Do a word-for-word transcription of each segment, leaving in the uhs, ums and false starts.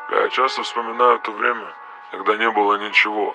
Я часто вспоминаю то время, когда не было ничего.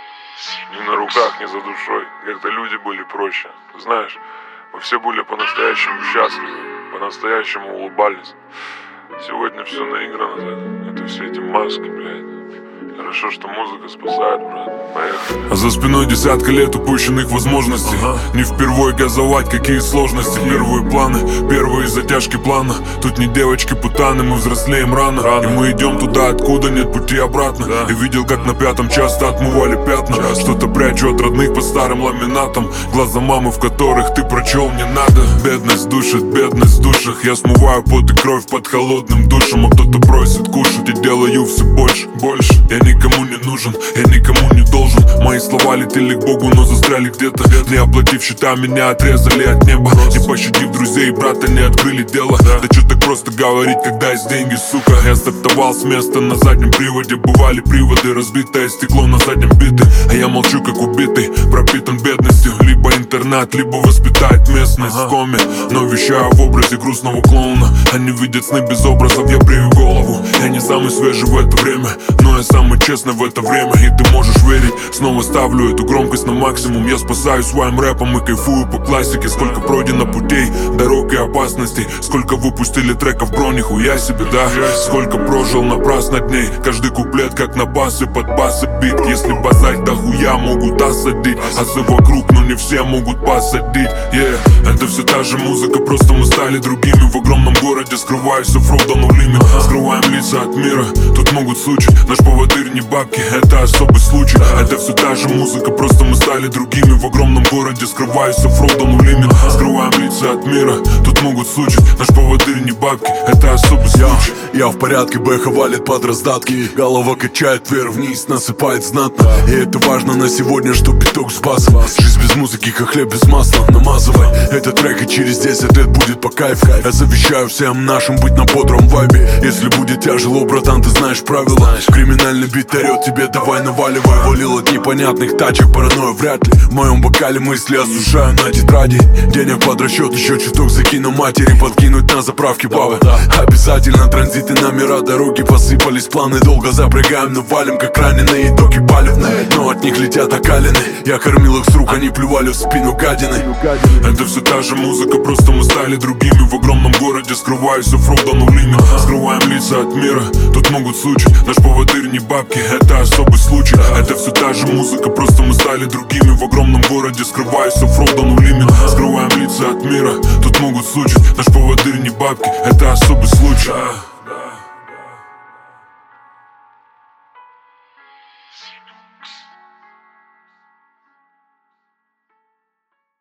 Ни на руках, ни за душой. Когда люди были проще. Знаешь, мы все были по-настоящему счастливы, по-настоящему улыбались. Сегодня все наиграно, это все эти маски, блядь. Хорошо, что музыка спасает, брат. Поехали. А за спиной десятка лет упущенных возможностей. Ага. Не впервой газовать, какие сложности. Первые планы, первые затяжки плана. Тут не девочки-путаны, мы взрослеем рано, рано. И мы идем туда, откуда нет пути обратно, да. И видел, как на пятом часто отмывали пятна. Что-то прячу от родных под старым ламинатом. Глаза мамы, в которых ты прочел не надо. Бедность душит, бедность в душах. Я смываю пот и кровь под холодным душем. А кто-то просит кушать, и делаю все больше, больше. Я никому не нужен, я никому не должен. Мои слова летели к Богу, но застряли где-то. Не оплатив счета, меня отрезали от неба. Не пощадив друзей, брата, не открыли дело. Да чё так просто говорить, когда есть деньги, сука. Я стартовал с места на заднем приводе. Бывали приводы, разбитое стекло на заднем биты. А я молчу, как убитый, пропитан бедностью. Либо интернат, либо воспитает местность в коме. Но вещаю в образе грустного клоуна. Они видят сны без образов, я брею голову. Я не самый свежий в это время, но я самый честный в это время. И ты можешь верить, снова ставлю эту громкость на максимум. Я спасаюсь своим рэпом и кайфую по классике. Сколько пройдено путей, дорог и опасностей. Сколько выпустили треков, бро, нихуя себе, да. Сколько прожил напрасно дней. Каждый куплет как на басы, под басы бит. Если базать, да хуя могут осадить. Асы вокруг, но не все могут посадить, yeah. Это все та же музыка, просто мы стали другими. В огромном городе скрываюсь, оффроуда no limit. Скрываем лица от мира, тут могут случай. Наш поводырь не бабки, это особый случай. Это все та же музыка, просто мы стали другими. В огромном городе скрываюсь, оффроуда no limit. Скрываем лица от мира, тут могут случай. Наш поводырь не бабки, это особый случай. Я в порядке, бэха валит под раздатки. Голова качает вверх-вниз, насыпает знатно. И это важно на сегодня, что биток с басом. Жизнь без музыки, как хлеб без масла. Намазывай этот трек, и через десять лет будет по кайфу. Я завещаю всем нашим быть на бодром вайбе. Если будет тяжело, братан, ты знаешь правила. Криминальный бит орет тебе, давай наваливай. Валил от непонятных тачек, паранойя вряд ли. В моем бокале мысли осушаю на тетради. Денег под расчет, еще чуток закину матери. Подкинуть на заправке бабы. Обязательно транзиты, номера, дороги посыпались. Планы долго запрягаем, но валим как раненые. Итоги палевные, но от них летят окалины. Я кормил их с рук, они плювали в спину гадины. Это все та же музыка, просто мы стали другими. В огромном городе скрываюсь, оффроуда no limit. Скрываем лица от мира, тут могут случай. Наш поводырь не бабки, это особый случай. Это все та же музыка, просто мы стали другими. В огромном городе скрываюсь, оффроуда no limit. Скрываем лица от мира, тут могут случай. Наш поводырь не бабки, это особый случай. Six.